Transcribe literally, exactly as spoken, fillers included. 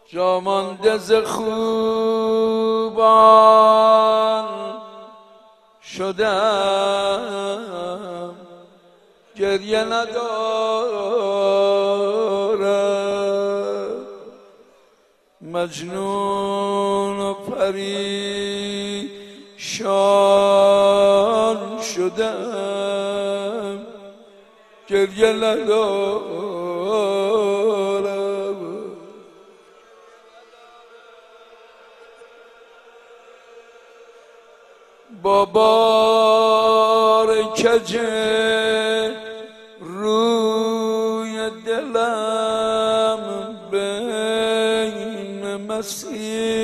جامانده ز خوبان شدم گریه ندارم، مجنون و پریشان شدم گریه ندارم. با بار کج روی دلم بین مسیح